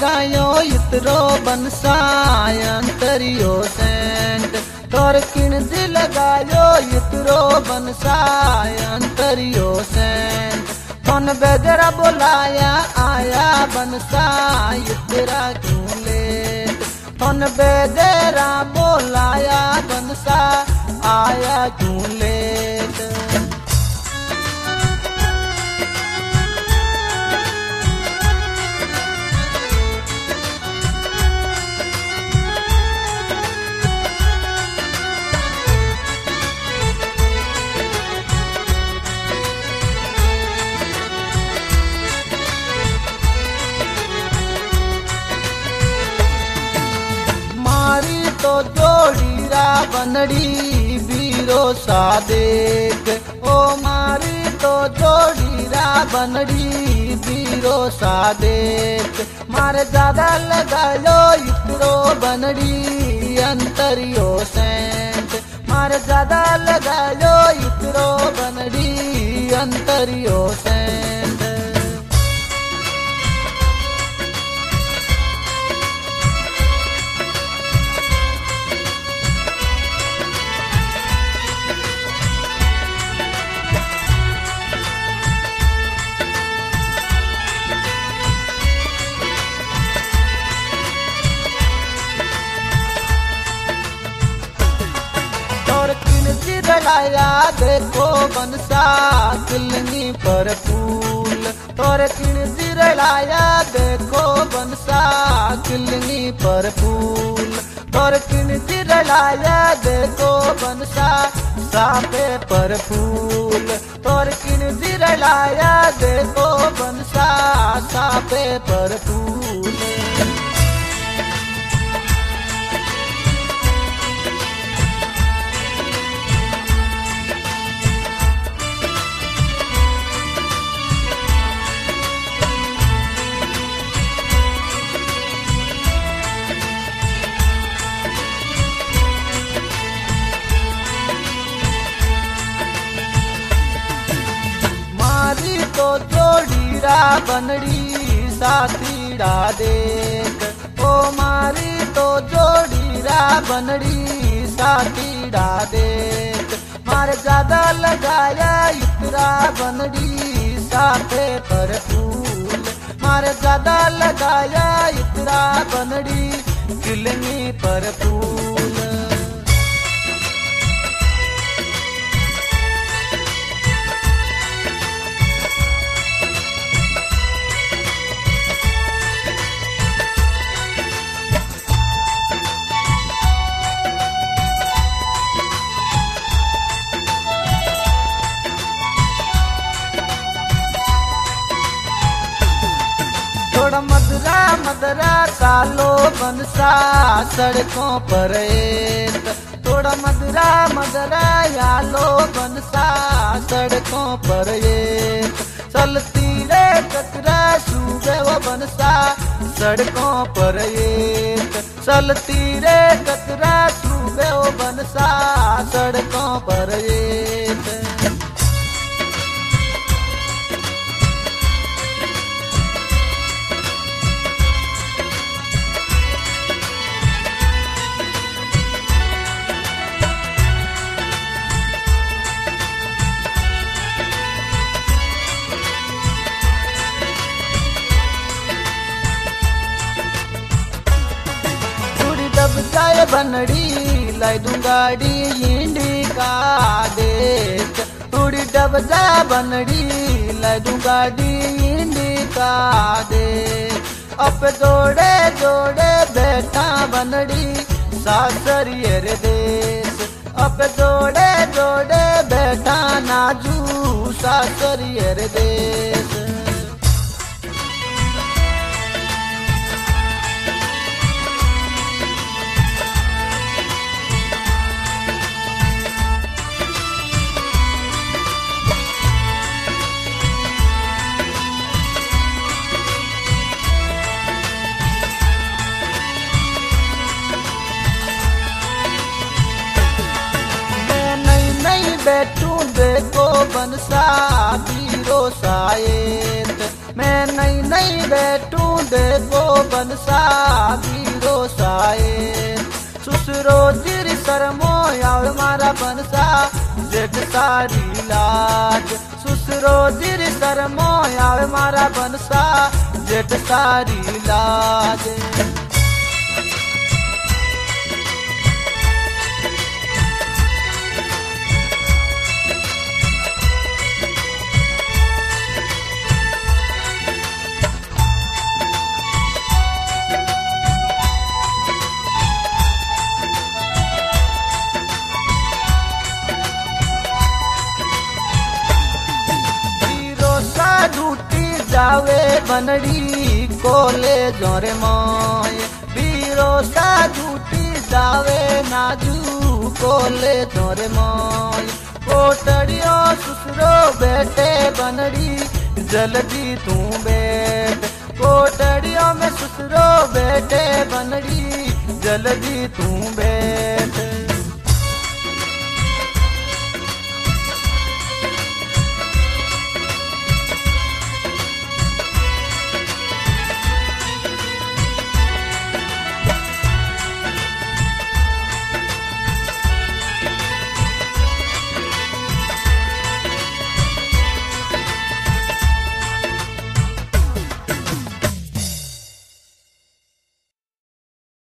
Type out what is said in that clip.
लगायो इतरो बनसाय अंतरियो सेंट तोर किणदी लगायो इतरो बनसाय अंतरियो सेंट कौन बेदरा बोलाया आया बनसाय इतरा क्यों लेट कौन बेदरा बोलाया बनसा आया क्यों लेट। तो जोड़ीरा बनड़ी बीरो सा देख ओ मारी तो जोड़ीरा बनड़ी बीरो सा देख मारे ज्यादा लगायो इतरो बनड़ी अंतरियो सेंट मारे ज्यादा लगायो इतरो बनड़ी अंतरियो सेंट। रलाया देखो बनसा किलनी पर फूल तोरे किणदी रलाया देखो बनसा किलनी पर फूल तोरे किणदी रलाया देखो बनसा सापे पर फूल तोरे किणदी रलाया देखो बनसा सापे पर फूल। तो जोड़ीरा बनड़ी साथीड़ा देख ओ मारी तो जोड़ीरा बनड़ी साथीड़ा देख मारे ज्यादा लगाया इतरा बनड़ी साथे पर फूल मारे ज्यादा लगाया इतरा बनड़ी किलनी पर फूल। थोड़ा मदरा मदरा कालो बनसा सड़कों पर थोड़ा मदरा मदरा यालो बनसा सड़कों पर चलती रे कतरा सूबे वो बनसा सड़कों पर चलती रे कतरा सूबे वो बनसा सड़कों पर दब जाए बनड़ी लाई दूं गाड़ी इंडिका देख थोड़ी डब जा बनड़ी लाई दूं गाड़ी इंडिका देख अब जोड़े जोड़े बैठा बनड़ी सासरिये रे देश अब जोड़े जोड़े बैठा नाजू सासरिये रे देश। बैठू देखो बनसा बीरो सायेत मैं नहीं नहीं बैठूं देखो बनसा बीरो साए सुसरो जिर शर्मो यार मारा बनसा जेठ सारी लाज सुसरो जिर शर्मो यार मारा बनसा जेठ सारी लाज झूठी जावे बनड़ी कोले जोरे मोय बीरो सा झूठी जावे नाजू कोले जोरे मोय कोटड़ियों सुसरो बेटे बनड़ी जल्दी तू बैठ कोटड़ियों में सुसरो बेटे बनड़ी जल्दी तू बैठ